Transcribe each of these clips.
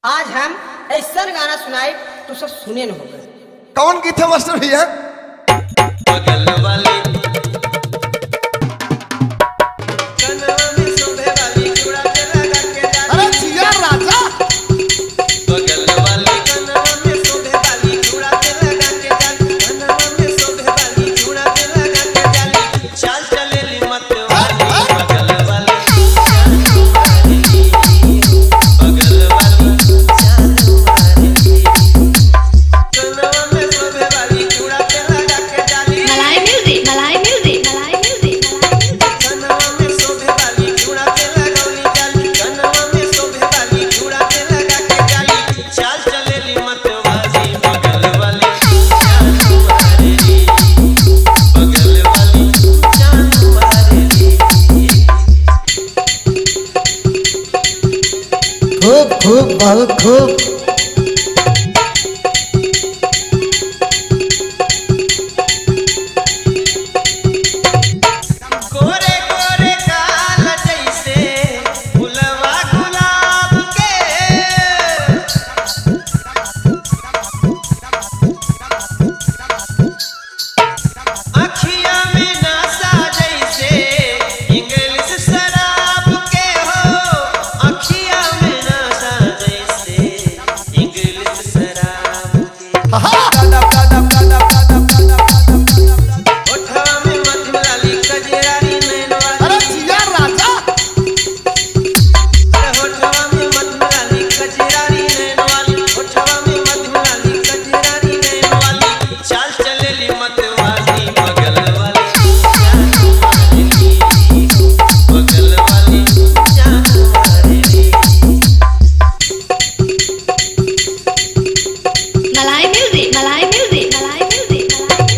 आज हम ऐसा गाना सुनाए तो सब सुने न हो गए। कौन गीत है मास्टर भैया? बगल वाली अरे जिया राजा बगल वाली कनवा में सोभे वाली चूड़ा पे लगा के जाली कनवा में सोभे वाली चूड़ा पे लगा के जाली चाल चलेली मत वाली बगल वाली बगल वाली चाल मारेली कनवा में सोभे वाली चूड़ा पे लगा के जाली Malay music, Malay music, Malay music, Malay music. कनवा में सोभे वाली चूड़ा पे लगौली जाली कनवा में सोभे वाली चूड़ा पे लगा के जाली चाल चलेली मत वाली बगल वाली चाल मारेली बगल वाली चाल मारेली खूब खूब बहुत खूब। गोरे गोरे काल जैसे फुलवा गुलाब के अखिया में नशा जैसे इंग्लिश शराब के हो अखिया में नशा जैसे इंग्लिश शराब के ओठवा में मधुराली कजरारी नैन अरे वाली जिया राजा होठवा में मधुराली कजरारी नैन वाली होठवा में मधुराली कजरारी नैन वाली चाल चलेली मत वाली बगल वाली चाल मारेली बगल वाली चाल मारेली Malay music, Malay music, Malay music, Malay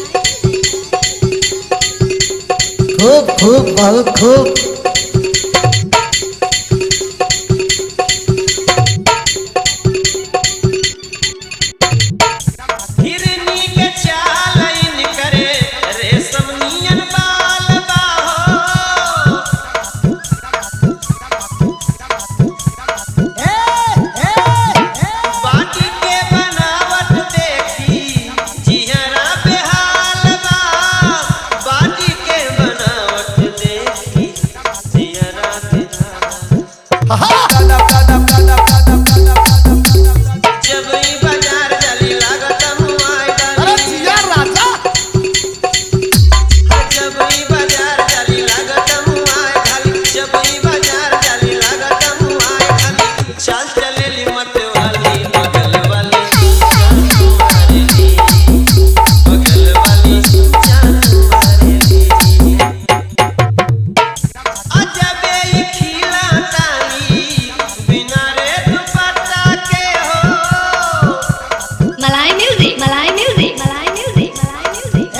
music. खूब खूब बहुत खूब। हिरनी के चाल इन करे रेशम नियन बाल बाहो बाटी के बनावट देखी जिहरा पे हाल बा बाटी के बनावट देखी जिहरा पे हाल जब ई बाजार जाली लागत मुआई अरे डाली जिया राजा जब ई बाजार जाली लागत मुआई डाली जब ई बाजार जाली लागत मुआई डाली चाल चलेली मत वाली बगल वाली चाल मारेली बगल वाली चाल मारेली अजबे ई खिला ताली बिना रे दुपट्टा के हो Malay music, Malay music, Malay music, Malay music.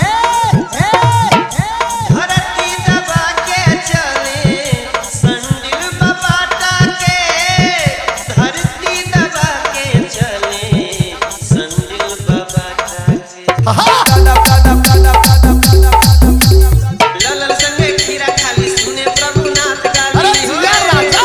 धरती दबा के चले संडिल बबाटा के धरती दबा के चले संडिल बबाटा के ललन संगे खीरा खाली सुने प्रभुनाथ अरे गाली जिया राजा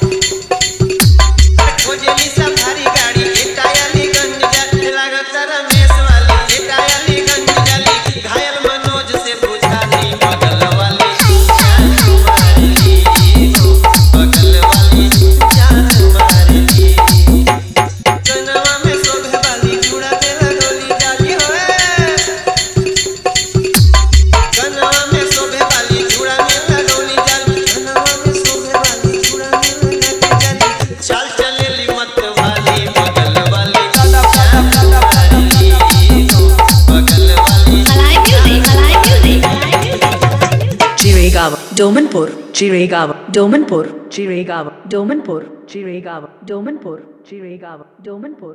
खोजेली सफारी गाड़ी एटायली गंज जाते लागत रमेश वाली एटायली गंज जाली घायल मनोज से बुझाली बगल वाली जान मारेली बगल वाली जान मारेली कनवा में शोभे वाली चूड़ा पे लगौली जाली होए कनवा में शोभे वाली चूड़ा में लगौली जाली कनवा में शोभे वाली चूड़ा में लगा के जाली चाल चलेली मत वाली बगल वाली चाल मारेली बगल वाली Malay music, Malay music, Malay music. Jiregawa, Domanpur, Jiregawa, Domanpur, Jiregawa, Domanpur, Jiregawa, Domanpur, Jiregawa, Domanpur.